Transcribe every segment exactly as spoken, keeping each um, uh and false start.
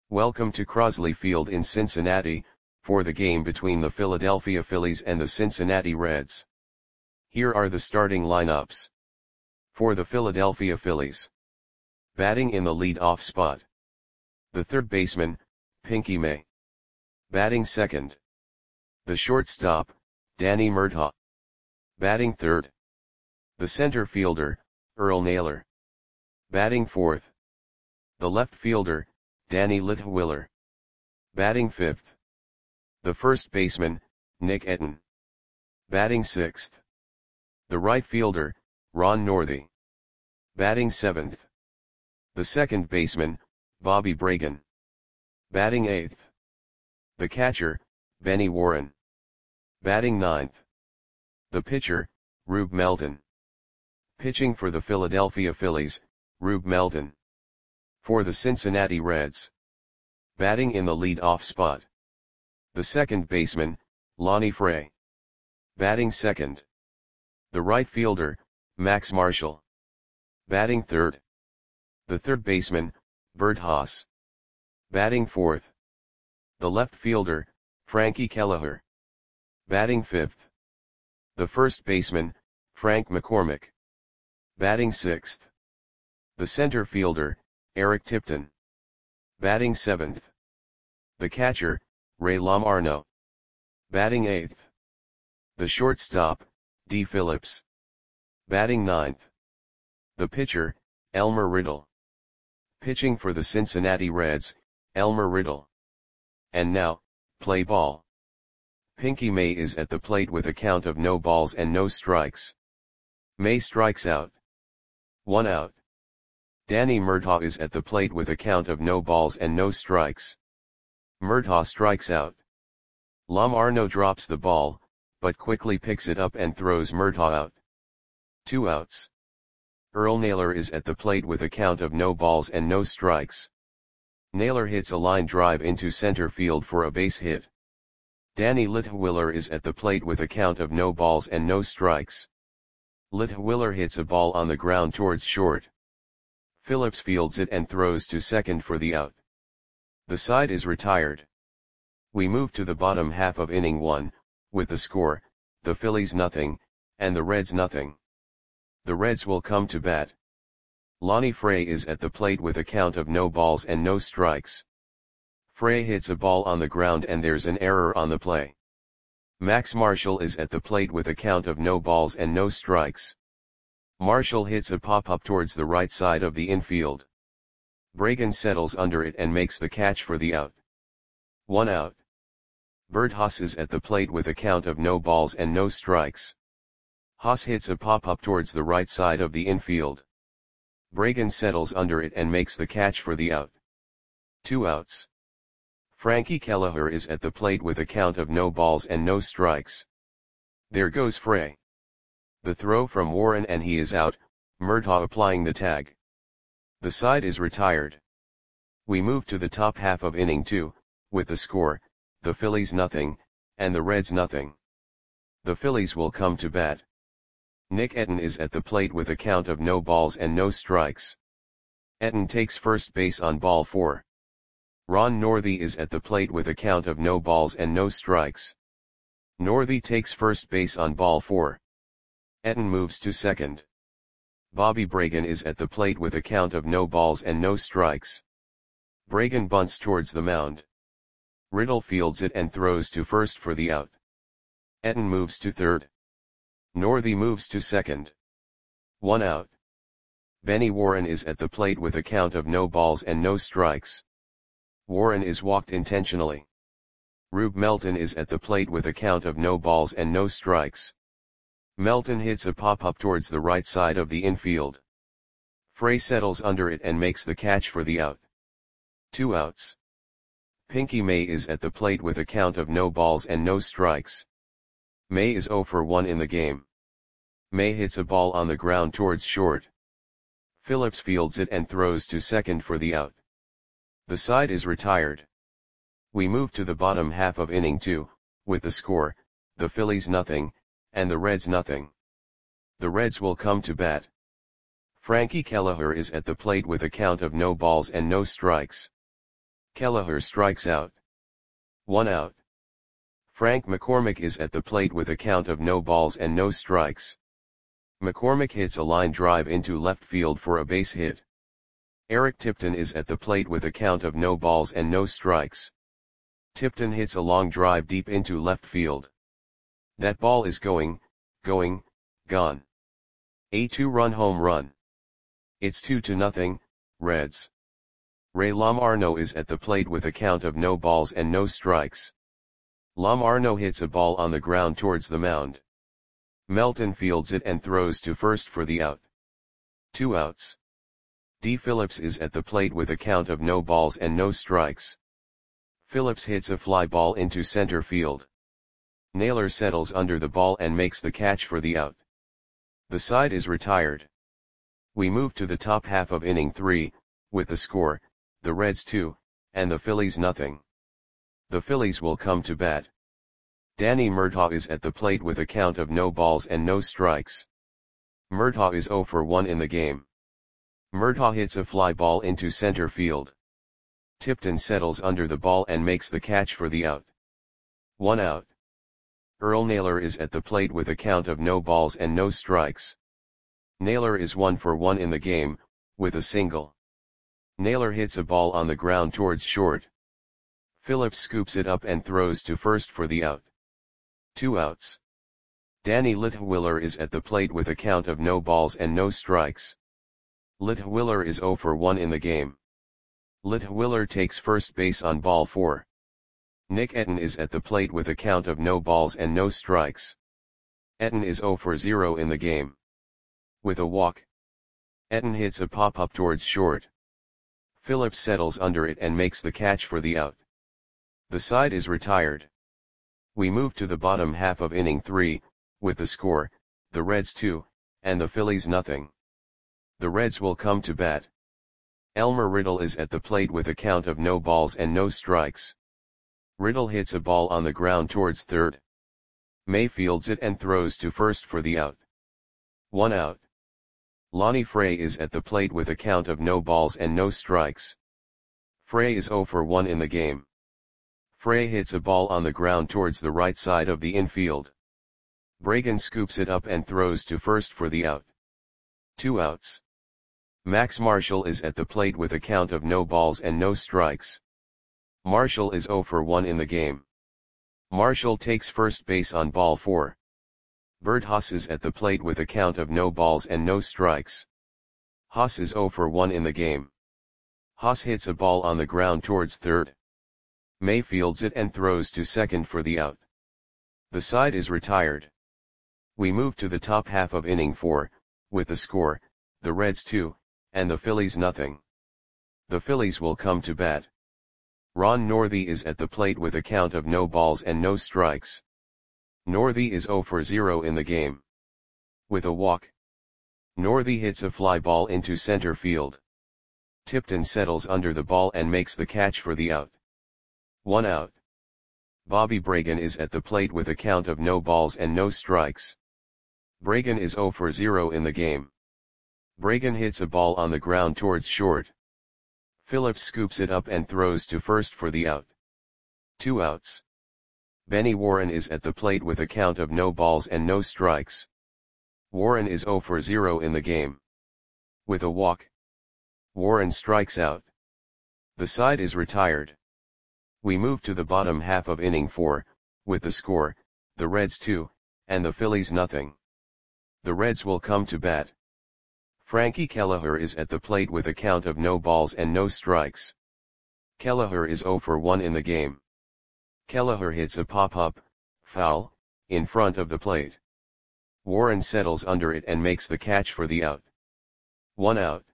Welcome to Crosley Field in Cincinnati, for the game between the Philadelphia Phillies and the Cincinnati Reds. Here are the starting lineups. For the Philadelphia Phillies. Batting in the lead-off spot. The third baseman, Pinky May. Batting second. The shortstop, Danny Murtaugh. Batting third. The center fielder, Earl Naylor. Batting fourth. The left fielder, Danny Litwiler. Batting fifth. The first baseman, Nick Etten. Batting sixth. The right fielder, Ron Northey. Batting seventh. The second baseman, Bobby Bragan. Batting eighth. The catcher, Benny Warren. Batting ninth. The pitcher, Rube Melton. Pitching for the Philadelphia Phillies, Rube Melton. For the Cincinnati Reds. Batting in the lead-off spot. The second baseman, Lonnie Fray. Batting second. The right fielder, Max Marshall. Batting third. The third baseman, Bert Haas. Batting fourth. The left fielder, Frankie Kelleher. Batting fifth. The first baseman, Frank McCormick. Batting sixth. The center fielder, Eric Tipton. Batting seventh. The catcher, Ray Lamarno. Batting eighth. The shortstop, D. Phillips. Batting ninth. The pitcher, Elmer Riddle. Pitching for the Cincinnati Reds, Elmer Riddle. And now, play ball. Pinky May is at the plate with a count of no balls and no strikes. May strikes out. One out. Danny Murtaugh is at the plate with a count of no balls and no strikes. Murtaugh strikes out. Lamarno drops the ball, but quickly picks it up and throws Murtaugh out. Two outs. Earl Naylor is at the plate with a count of no balls and no strikes. Naylor hits a line drive into center field for a base hit. Danny Litwiler is at the plate with a count of no balls and no strikes. Litwiler hits a ball on the ground towards short. Phillips fields it and throws to second for the out. The side is retired. We move to the bottom half of inning one, with the score, the Phillies nothing, and the Reds nothing. The Reds will come to bat. Lonnie Fray is at the plate with a count of no balls and no strikes. Fray hits a ball on the ground and there's an error on the play. Max Marshall is at the plate with a count of no balls and no strikes. Marshall hits a pop-up towards the right side of the infield. Bragan settles under it and makes the catch for the out. One out. Bert Haas is at the plate with a count of no balls and no strikes. Haas hits a pop-up towards the right side of the infield. Bragan settles under it and makes the catch for the out. Two outs. Frankie Kelleher is at the plate with a count of no balls and no strikes. There goes Fray. The throw from Warren and he is out, Murtaugh applying the tag. The side is retired. We move to the top half of inning two, with the score, the Phillies nothing, and the Reds nothing. The Phillies will come to bat. Nick Etten is at the plate with a count of no balls and no strikes. Etten takes first base on ball four. Ron Northey is at the plate with a count of no balls and no strikes. Northey takes first base on ball four. Etten moves to second. Bobby Bragan is at the plate with a count of no balls and no strikes. Bragan bunts towards the mound. Riddle fields it and throws to first for the out. Etten moves to third. Northey moves to second. One out. Benny Warren is at the plate with a count of no balls and no strikes. Warren is walked intentionally. Rube Melton is at the plate with a count of no balls and no strikes. Melton hits a pop-up towards the right side of the infield. Fray settles under it and makes the catch for the out. Two outs. Pinky May is at the plate with a count of no balls and no strikes. May is zero for one in the game. May hits a ball on the ground towards short. Phillips fields it and throws to second for the out. The side is retired. We move to the bottom half of inning two, with the score, the Phillies nothing, and the Reds nothing. The Reds will come to bat. Frankie Kelleher is at the plate with a count of no balls and no strikes. Kelleher strikes out. One out. Frank McCormick is at the plate with a count of no balls and no strikes. McCormick hits a line drive into left field for a base hit. Eric Tipton is at the plate with a count of no balls and no strikes. Tipton hits a long drive deep into left field. That ball is going, going, gone. A two-run home run. It's two to nothing, Reds. Ray Lamarno is at the plate with a count of no balls and no strikes. Lamarno hits a ball on the ground towards the mound. Melton fields it and throws to first for the out. Two outs. D. Phillips is at the plate with a count of no balls and no strikes. Phillips hits a fly ball into center field. Naylor settles under the ball and makes the catch for the out. The side is retired. We move to the top half of inning three, with the score, the Reds two, and the Phillies nothing. The Phillies will come to bat. Danny Murtaugh is at the plate with a count of no balls and no strikes. Murtaugh is oh for one in the game. Murtaugh hits a fly ball into center field. Tipton settles under the ball and makes the catch for the out. One out. Earl Naylor is at the plate with a count of no balls and no strikes. Naylor is one for one in the game, with a single. Naylor hits a ball on the ground towards short. Phillips scoops it up and throws to first for the out. Two outs. Danny Litwiller is at the plate with a count of no balls and no strikes. Litwiller is oh for one in the game. Litwiller takes first base on ball four. Nick Etten is at the plate with a count of no balls and no strikes. Etten is oh for zero in the game. With a walk. Etten hits a pop-up towards short. Phillips settles under it and makes the catch for the out. The side is retired. We move to the bottom half of inning three, with the score, the Reds two, and the Phillies nothing. The Reds will come to bat. Elmer Riddle is at the plate with a count of no balls and no strikes. Riddle hits a ball on the ground towards third. May fields it and throws to first for the out. One out. Lonnie Frey is at the plate with a count of no balls and no strikes. Frey is oh for one in the game. Frey hits a ball on the ground towards the right side of the infield. Bragan scoops it up and throws to first for the out. Two outs. Max Marshall is at the plate with a count of no balls and no strikes. Marshall is oh for one in the game. Marshall takes first base on ball four. Bert Haas is at the plate with a count of no balls and no strikes. Haas is oh for one in the game. Haas hits a ball on the ground towards third. May fields it and throws to second for the out. The side is retired. We move to the top half of inning four, with the score, the Reds two, and the Phillies nothing. The Phillies will come to bat. Ron Northey is at the plate with a count of no balls and no strikes. Northey is oh for zero in the game. With a walk. Northey hits a fly ball into center field. Tipton settles under the ball and makes the catch for the out. One out. Bobby Bragan is at the plate with a count of no balls and no strikes. Bragan is oh for zero in the game. Bragan hits a ball on the ground towards short. Phillips scoops it up and throws to first for the out. Two outs. Benny Warren is at the plate with a count of no balls and no strikes. Warren is oh for zero in the game. With a walk. Warren strikes out. The side is retired. We move to the bottom half of inning four, with the score, the Reds two, and the Phillies nothing. The Reds will come to bat. Frankie Kelleher is at the plate with a count of no balls and no strikes. Kelleher is oh for one in the game. Kelleher hits a pop-up, foul, in front of the plate. Warren settles under it and makes the catch for the out. One out.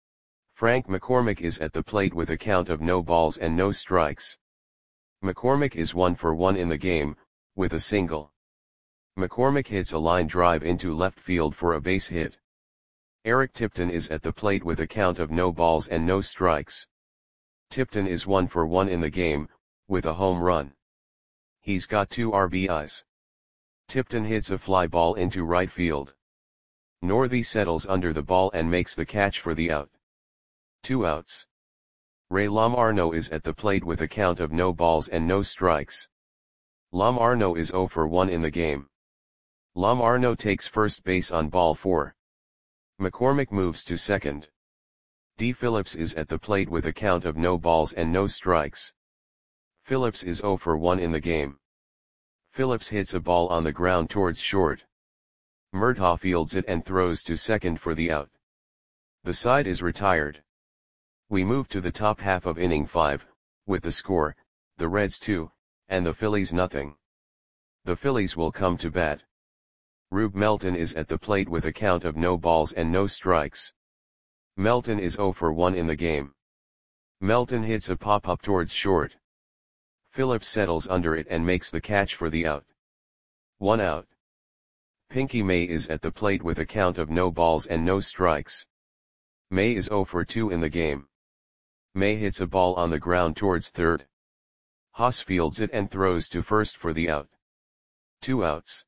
Frank McCormick is at the plate with a count of no balls and no strikes. McCormick is one for one in the game, with a single. McCormick hits a line drive into left field for a base hit. Eric Tipton is at the plate with a count of no balls and no strikes. Tipton is one for one in the game, with a home run. He's got two R B Is. Tipton hits a fly ball into right field. Northey settles under the ball and makes the catch for the out. Two outs. Ray Lamarno is at the plate with a count of no balls and no strikes. Lamarno is zero for one in the game. Lamarno takes first base on ball four. McCormick moves to second. D. Phillips is at the plate with a count of no balls and no strikes. Phillips is zero for one in the game. Phillips hits a ball on the ground towards short. Murtaugh fields it and throws to second for the out. The side is retired. We move to the top half of inning five, with the score, the Reds two, and the Phillies nothing. The Phillies will come to bat. Rube Melton is at the plate with a count of no balls and no strikes. Melton is zero for one in the game. Melton hits a pop-up towards short. Phillips settles under it and makes the catch for the out. One out. Pinky May is at the plate with a count of no balls and no strikes. May is zero for two in the game. May hits a ball on the ground towards third. Haas fields it and throws to first for the out. Two outs.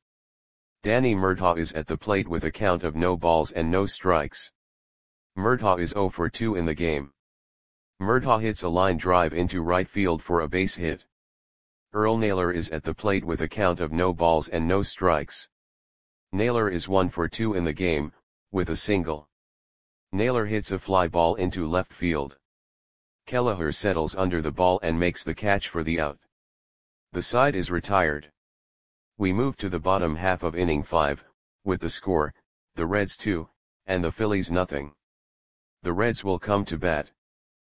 Danny Murtaugh is at the plate with a count of no balls and no strikes. Murtaugh is zero for two in the game. Murtaugh hits a line drive into right field for a base hit. Earl Naylor is at the plate with a count of no balls and no strikes. Naylor is one for two in the game, with a single. Naylor hits a fly ball into left field. Kelleher settles under the ball and makes the catch for the out. The side is retired. We move to the bottom half of inning five, with the score, the Reds two, and the Phillies nothing. The Reds will come to bat.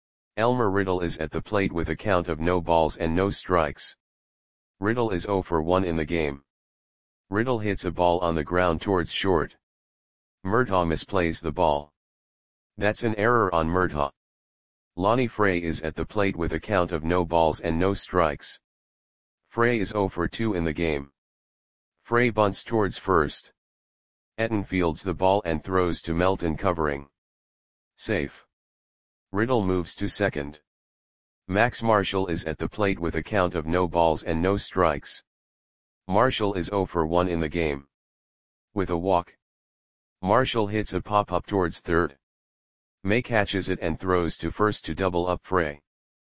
Elmer Riddle is at the plate with a count of no balls and no strikes. Riddle is zero for one in the game. Riddle hits a ball on the ground towards short. Murtaugh misplays the ball. That's an error on Murtaugh. Lonnie Frey is at the plate with a count of no balls and no strikes. Frey is zero for two in the game. Frey bunts towards first. Etten fields the ball and throws to Melton covering. Safe. Riddle moves to second. Max Marshall is at the plate with a count of no balls and no strikes. Marshall is zero for one in the game. With a walk. Marshall hits a pop-up towards third. May catches it and throws to first to double up Frey.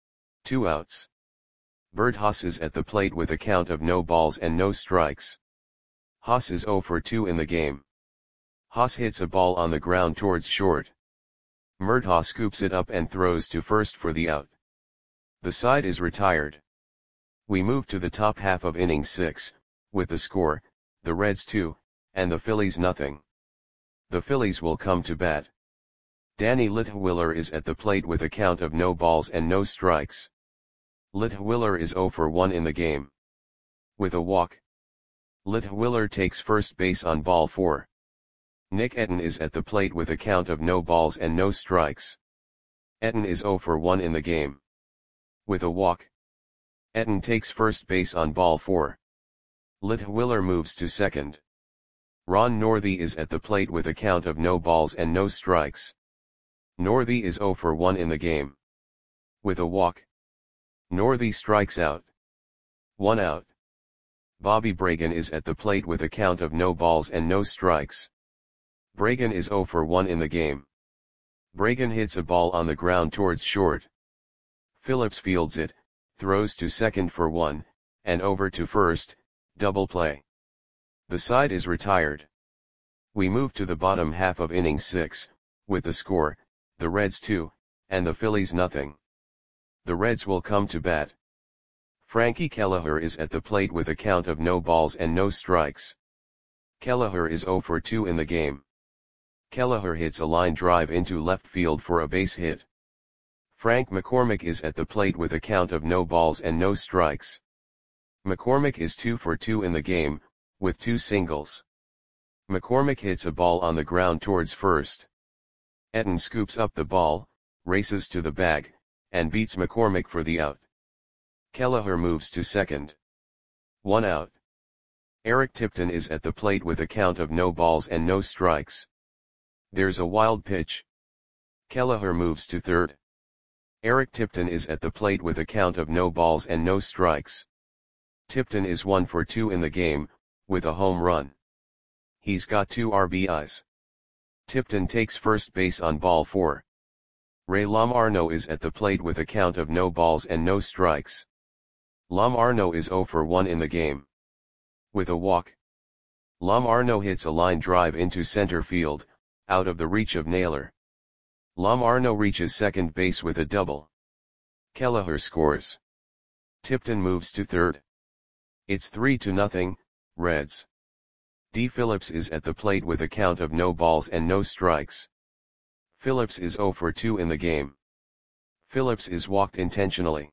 Two outs. Bert Haas is at the plate with a count of no balls and no strikes. Haas is zero for two in the game. Haas hits a ball on the ground towards short. Murtaugh scoops it up and throws to first for the out. The side is retired. We move to the top half of inning six, with the score, the Reds two, and the Phillies nothing. The Phillies will come to bat. Danny Litwiller is at the plate with a count of no balls and no strikes. Litwiller is zero for one in the game. With a walk. Litwiller takes first base on ball four. Nick Etten is at the plate with a count of no balls and no strikes. Etten is zero for one in the game. With a walk. Etten takes first base on ball four. Litwiller moves to second. Ron Northey is at the plate with a count of no balls and no strikes. Northey is zero for one in the game. With a walk. Northey strikes out. One out. Bobby Bragan is at the plate with a count of no balls and no strikes. Bragan is zero for one in the game. Bragan hits a ball on the ground towards short. Phillips fields it, throws to second for one, and over to first, double play. The side is retired. We move to the bottom half of inning six, with the score, the Reds two, and the Phillies nothing. The Reds will come to bat. Frankie Kelleher is at the plate with a count of no balls and no strikes. Kelleher is zero for two in the game. Kelleher hits a line drive into left field for a base hit. Frank McCormick is at the plate with a count of no balls and no strikes. McCormick is two for two in the game, with two singles. McCormick hits a ball on the ground towards first. Etten scoops up the ball, races to the bag, and beats McCormick for the out. Kelleher moves to second. One out. Eric Tipton is at the plate with a count of no balls and no strikes. There's a wild pitch. Kelleher moves to third. Eric Tipton is at the plate with a count of no balls and no strikes. Tipton is one for two in the game, with a home run. He's got two R B Is. Tipton takes first base on ball four. Ray Lamarno is at the plate with a count of no balls and no strikes. Lamarno is zero for one in the game. With a walk. Lamarno hits a line drive into center field, out of the reach of Naylor. Lamarno reaches second base with a double. Kelleher scores. Tipton moves to third. It's three to nothing, Reds. D. Phillips is at the plate with a count of no balls and no strikes. Phillips is zero for two in the game. Phillips is walked intentionally.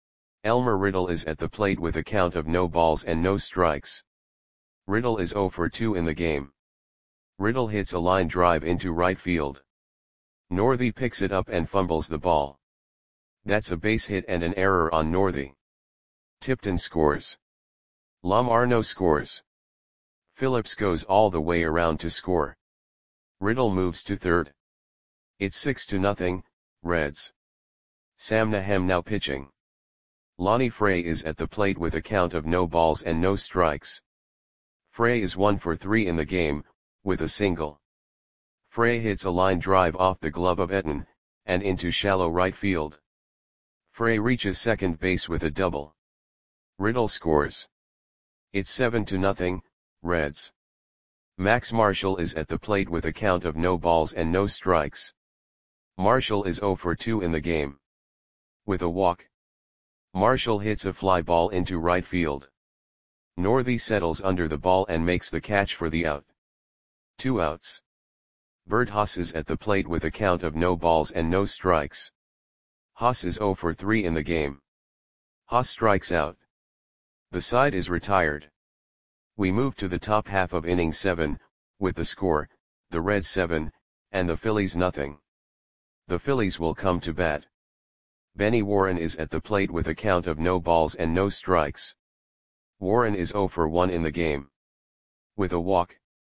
Elmer Riddle is at the plate with a count of no balls and no strikes. Riddle is zero for two in the game. Riddle hits a line drive into right field. Northey picks it up and fumbles the ball. That's a base hit and an error on Northey. Tipton scores. Lamarno scores. Phillips goes all the way around to score. Riddle moves to third. It's six to nothing, Reds. Sam Nahem now pitching. Lonnie Frey is at the plate with a count of no balls and no strikes. Frey is one for three in the game, with a single. Frey hits a line drive off the glove of Etten, and into shallow right field. Frey reaches second base with a double. Riddle scores. It's seven to nothing, Reds. Max Marshall is at the plate with a count of no balls and no strikes. Marshall is zero for two in the game. With a walk. Marshall hits a fly ball into right field. Northey settles under the ball and makes the catch for the out. Two outs. Bert Haas is at the plate with a count of no balls and no strikes. Haas is zero for three in the game. Haas strikes out. The side is retired. We move to the top half of inning seven, with the score, the Reds seven, and the Phillies nothing. The Phillies will come to bat. Benny Warren is at the plate with a count of no balls and no strikes. Warren is zero for one in the game. With a walk.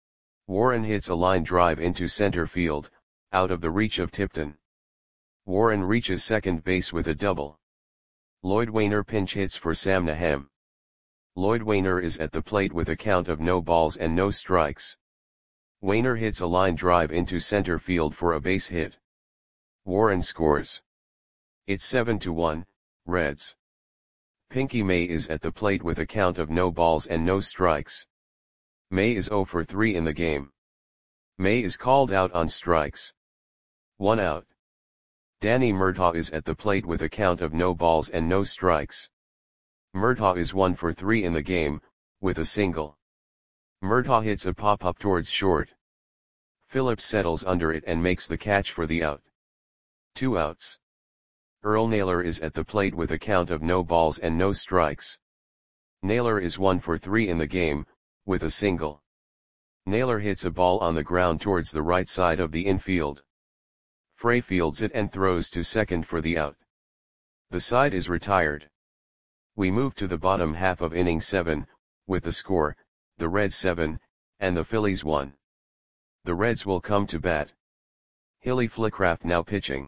Warren hits a line drive into center field, out of the reach of Tipton. Warren reaches second base with a double. Lloyd Wainer pinch hits for Sam Nahem. Lloyd Wainer is at the plate with a count of no balls and no strikes. Wainer hits a line drive into center field for a base hit. Warren scores. It's seven to one, Reds. Pinky May is at the plate with a count of no balls and no strikes. May is zero for three in the game. May is called out on strikes. One out. Danny Murtaugh is at the plate with a count of no balls and no strikes. Murtaugh is one for three in the game, with a single. Murtaugh hits a pop-up towards short. Phillips settles under it and makes the catch for the out. Two outs. Earl Naylor is at the plate with a count of no balls and no strikes. Naylor is one for three in the game, with a single. Naylor hits a ball on the ground towards the right side of the infield. Frey fields it and throws to second for the out. The side is retired. We move to the bottom half of inning seven, with the score, the Reds seven, and the Phillies one. The Reds will come to bat. Hilly Flickraft now pitching.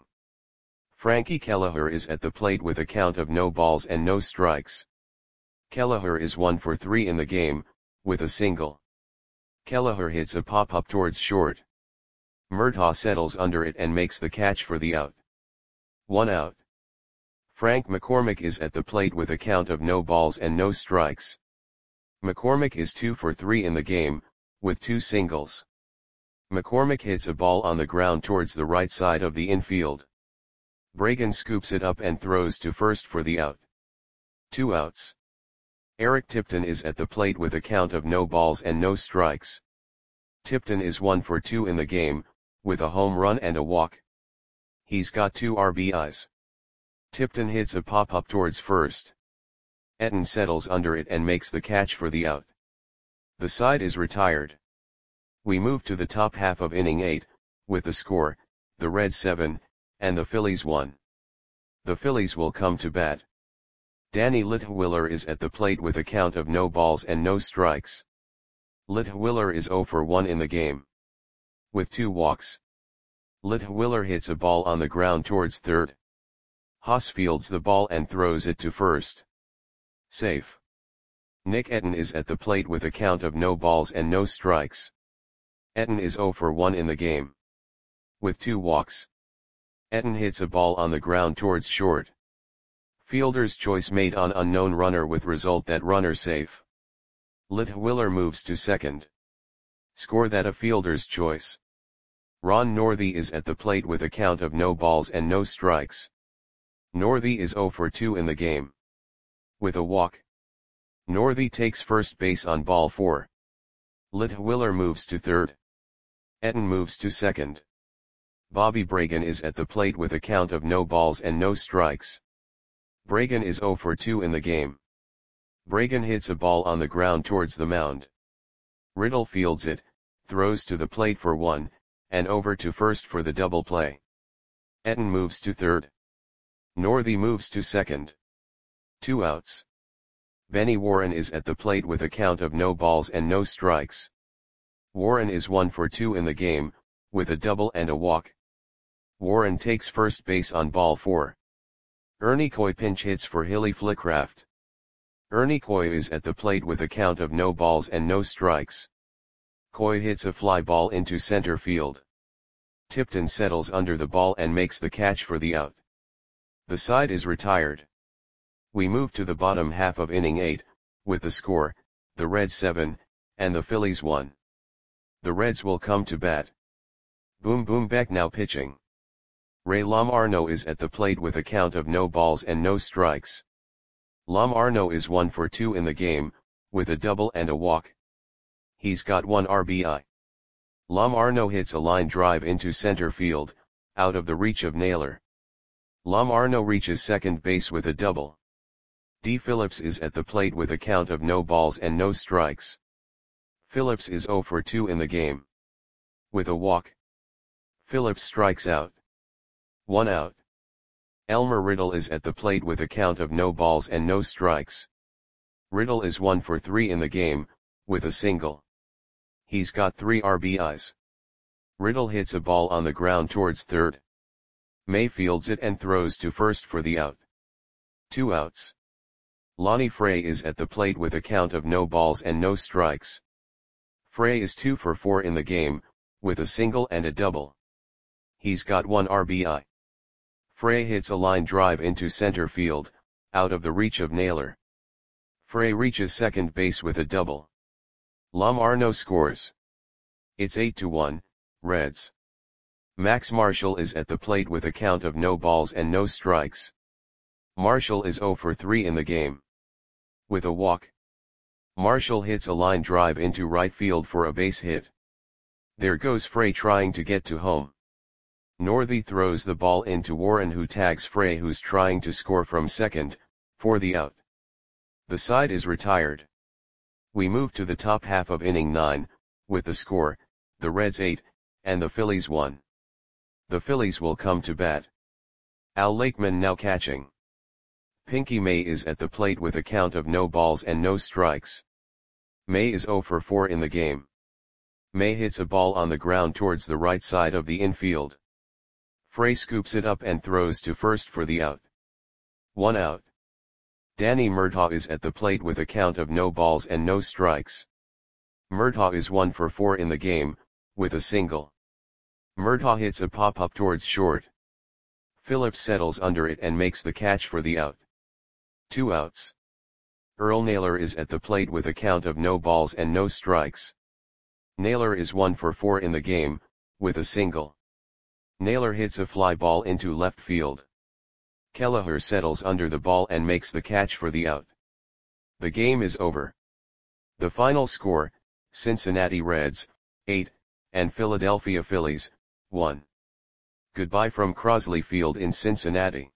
Frankie Kelleher is at the plate with a count of no balls and no strikes. Kelleher is one for three in the game, with a single. Kelleher hits a pop-up towards short. Murtaugh settles under it and makes the catch for the out. One out. Frank McCormick is at the plate with a count of no balls and no strikes. McCormick is two for three in the game, with two singles. McCormick hits a ball on the ground towards the right side of the infield. Bragan scoops it up and throws to first for the out. Two outs. Eric Tipton is at the plate with a count of no balls and no strikes. Tipton is one for two in the game, with a home run and a walk. He's got two R B Is. Tipton hits a pop-up towards first. Etten settles under it and makes the catch for the out. The side is retired. We move to the top half of inning eight, with the score, the Reds seven, and the Phillies one. The Phillies will come to bat. Danny Litwiller is at the plate with a count of no balls and no strikes. Litwiller is zero for one in the game. With two walks. Litwiller hits a ball on the ground towards third. Haas fields the ball and throws it to first. Safe. Nick Etten is at the plate with a count of no balls and no strikes. Etten is zero for one in the game. With two walks. Etten hits a ball on the ground towards short. Fielder's choice made on unknown runner with result that runner safe. Leutwiler moves to second. Score that a fielder's choice. Ron Northey is at the plate with a count of no balls and no strikes. Northey is zero for two in the game. With a walk. Northey takes first base on ball four. Leutwiler moves to third. Etten moves to second. Bobby Bragan is at the plate with a count of no balls and no strikes. Bragan is zero for two in the game. Bragan hits a ball on the ground towards the mound. Riddle fields it, throws to the plate for one, and over to first for the double play. Etten moves to third. Northey moves to second. Two outs. Benny Warren is at the plate with a count of no balls and no strikes. Warren is one for two in the game, with a double and a walk. Warren takes first base on ball four. Ernie Coy pinch hits for Hilly Flickraft. Ernie Coy is at the plate with a count of no balls and no strikes. Coy hits a fly ball into center field. Tipton settles under the ball and makes the catch for the out. The side is retired. We move to the bottom half of inning eight, with the score, the Reds seven, and the Phillies one. The Reds will come to bat. Boom Boom Beck now pitching. Ray Lomarno is at the plate with a count of no balls and no strikes. Lomarno is one for two in the game, with a double and a walk. He's got one R B I. Lomarno hits a line drive into center field, out of the reach of Naylor. Lomarno reaches second base with a double. D. Phillips is at the plate with a count of no balls and no strikes. Phillips is zero for two in the game. With a walk. Phillips strikes out. One out. Elmer Riddle is at the plate with a count of no balls and no strikes. Riddle is one for three in the game, with a single. He's got three R B Is. Riddle hits a ball on the ground towards third. May fields it and throws to first for the out. Two outs. Lonnie Frey is at the plate with a count of no balls and no strikes. Frey is two for four in the game, with a single and a double. He's got one R B I. Frey hits a line drive into center field, out of the reach of Naylor. Frey reaches second base with a double. Lomarno scores. It's eight to one, Reds. Max Marshall is at the plate with a count of no balls and no strikes. Marshall is zero for three in the game. With a walk. Marshall hits a line drive into right field for a base hit. There goes Frey trying to get to home. Northey throws the ball into Warren, who tags Frey, who's trying to score from second, for the out. The side is retired. We move to the top half of inning nine, with the score, the Reds eight, and the Phillies one. The Phillies will come to bat. Al Lakeman now catching. Pinky May is at the plate with a count of no balls and no strikes. May is zero for four in the game. May hits a ball on the ground towards the right side of the infield. Frey scoops it up and throws to first for the out. One out. Danny Murtaugh is at the plate with a count of no balls and no strikes. Murtaugh is one for four in the game, with a single. Murtaugh hits a pop-up towards short. Phillips settles under it and makes the catch for the out. Two outs. Earl Naylor is at the plate with a count of no balls and no strikes. Naylor is one for four in the game, with a single. Naylor hits a fly ball into left field. Kelleher settles under the ball and makes the catch for the out. The game is over. The final score, Cincinnati Reds, eight, and Philadelphia Phillies, one. Goodbye from Crosley Field in Cincinnati.